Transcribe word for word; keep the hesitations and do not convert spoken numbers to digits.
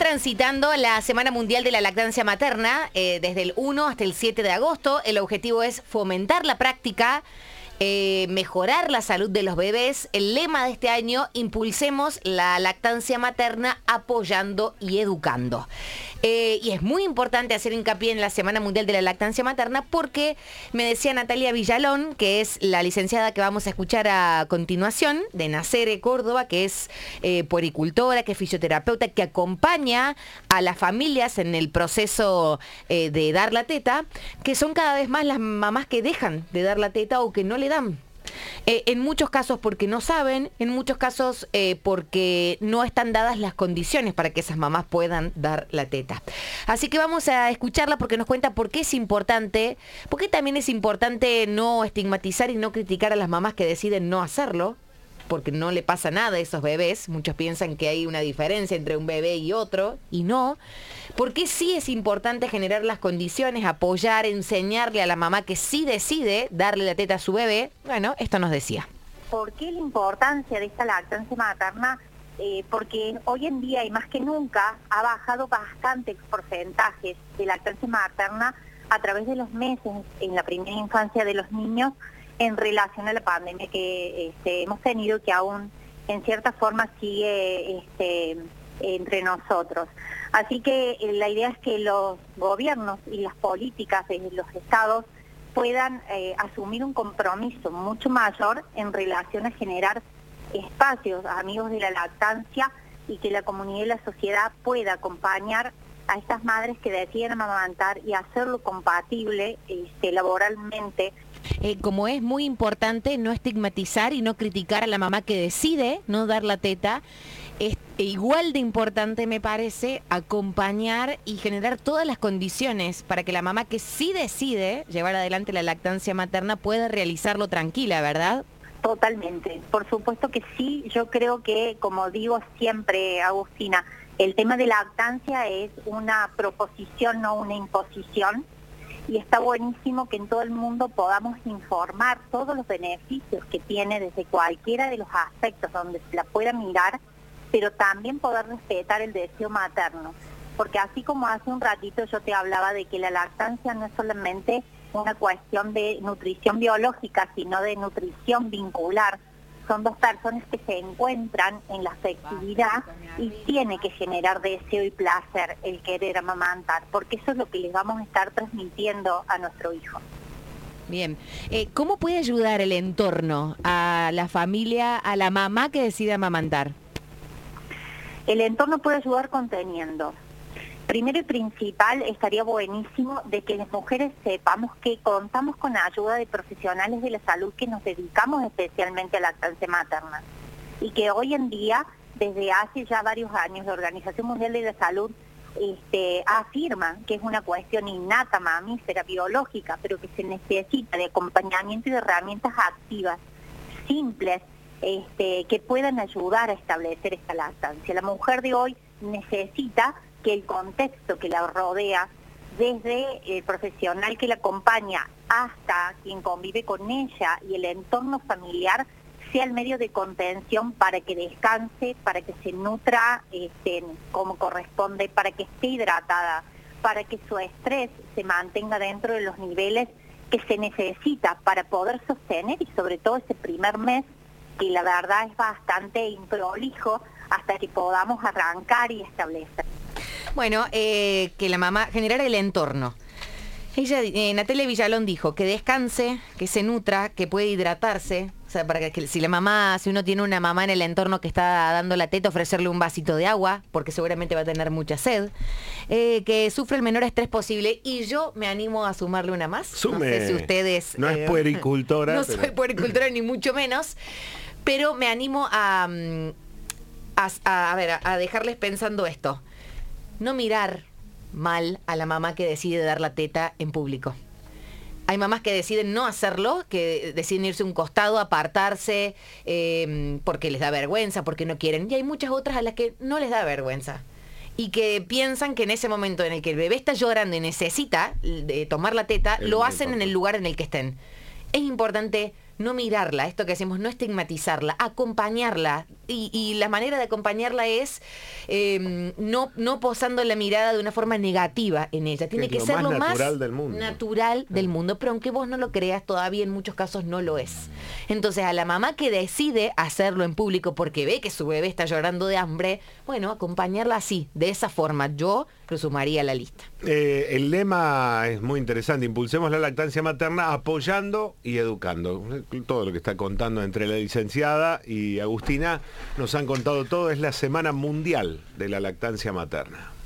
transitando la Semana Mundial de la Lactancia Materna, eh, desde el uno hasta el siete de agosto. El objetivo es fomentar la práctica, eh, mejorar la salud de los bebés. El lema de este año: impulsemos la lactancia materna apoyando y educando. Eh, y es muy importante hacer hincapié en la Semana Mundial de la Lactancia Materna porque me decía Natalia Villalón, que es la licenciada que vamos a escuchar a continuación, de Nacere, Córdoba, que es eh, puericultora, que es fisioterapeuta, que acompaña a las familias en el proceso eh, de dar la teta, que son cada vez más las mamás que dejan de dar la teta o que no le dan. Eh, en muchos casos porque no saben, en muchos casos eh, porque no están dadas las condiciones para que esas mamás puedan dar la teta. Así que vamos a escucharla porque nos cuenta por qué es importante, por qué también es importante no estigmatizar y no criticar a las mamás que deciden no hacerlo, porque no le pasa nada a esos bebés. Muchos piensan que hay una diferencia entre un bebé y otro, y no. Porque sí es importante generar las condiciones, apoyar, enseñarle a la mamá que sí decide darle la teta a su bebé. Bueno, esto nos decía. ¿Por qué la importancia de esta lactancia materna? Eh, porque hoy en día y más que nunca ha bajado bastante porcentajes de lactancia materna a través de los meses en la primera infancia de los niños en relación a la pandemia que este, hemos tenido, que aún en cierta forma sigue este, entre nosotros. Así que eh, la idea es que los gobiernos y las políticas de los estados puedan eh, asumir un compromiso mucho mayor en relación a generar espacios amigos de la lactancia y que la comunidad y la sociedad pueda acompañar a estas madres que deciden amamantar y hacerlo compatible este, laboralmente. Eh, como es muy importante no estigmatizar y no criticar a la mamá que decide no dar la teta, es igual de importante, me parece, acompañar y generar todas las condiciones para que la mamá que sí decide llevar adelante la lactancia materna pueda realizarlo tranquila, ¿verdad? Totalmente, por supuesto que sí. Yo creo que, como digo siempre, Agustina, el tema de lactancia es una proposición, no una imposición. Y está buenísimo que en todo el mundo podamos informar todos los beneficios que tiene desde cualquiera de los aspectos donde se la pueda mirar, pero también poder respetar el deseo materno. Porque así como hace un ratito yo te hablaba de que la lactancia no es solamente una cuestión de nutrición biológica, sino de nutrición vincular. Son dos personas que se encuentran en la afectividad y tiene que generar deseo y placer el querer amamantar, porque eso es lo que les vamos a estar transmitiendo a nuestro hijo. Bien. Eh, ¿Cómo puede ayudar el entorno a la familia, a la mamá que decide amamantar? El entorno puede ayudar conteniendo. Primero y principal, estaría buenísimo de que las mujeres sepamos que contamos con la ayuda de profesionales de la salud que nos dedicamos especialmente a la lactancia materna. Y que hoy en día, desde hace ya varios años, la Organización Mundial de la Salud este, afirma que es una cuestión innata, mamífera, biológica, pero que se necesita de acompañamiento y de herramientas activas, simples, este, que puedan ayudar a establecer esta lactancia. La mujer de hoy necesita que el contexto que la rodea, desde el profesional que la acompaña hasta quien convive con ella y el entorno familiar, sea el medio de contención para que descanse, para que se nutra este, como corresponde, para que esté hidratada, para que su estrés se mantenga dentro de los niveles que se necesita para poder sostener, y sobre todo ese primer mes, que la verdad es bastante improlijo hasta que podamos arrancar y establecer. Bueno, eh, que la mamá generara el entorno. Ella, eh, Natalia Villalón dijo que descanse, que se nutra, que puede hidratarse. O sea, para que, que si la mamá, si uno tiene una mamá en el entorno que está dando la teta, ofrecerle un vasito de agua, porque seguramente va a tener mucha sed. Eh, que sufre el menor estrés posible. Y yo me animo a sumarle una más. Sume. No sé si ustedes... No eh, es puericultora. No pero... soy puericultora ni mucho menos. Pero me animo a... A, a, a ver, a, a dejarles pensando esto. No mirar mal a la mamá que decide dar la teta en público. Hay mamás que deciden no hacerlo, que deciden irse a un costado, apartarse, eh, porque les da vergüenza, porque no quieren. Y hay muchas otras a las que no les da vergüenza. Y que piensan que en ese momento en el que el bebé está llorando y necesita de tomar la teta, es lo hacen importante en el lugar en el que estén. Es importante no mirarla, esto que hacemos, no estigmatizarla, acompañarla, y, y la manera de acompañarla es eh, no, no posando la mirada de una forma negativa en ella. Tiene Es que lo ser más lo más natural del mundo. natural del mundo, pero aunque vos no lo creas, todavía en muchos casos no lo es. Entonces, a la mamá que decide hacerlo en público porque ve que su bebé está llorando de hambre, bueno, acompañarla así, de esa forma, yo lo sumaría a la lista. Eh, el lema es muy interesante: impulsemos la lactancia materna apoyando y educando. Todo lo que está contando entre la licenciada y Agustina nos han contado todo. Es la Semana Mundial de la Lactancia Materna.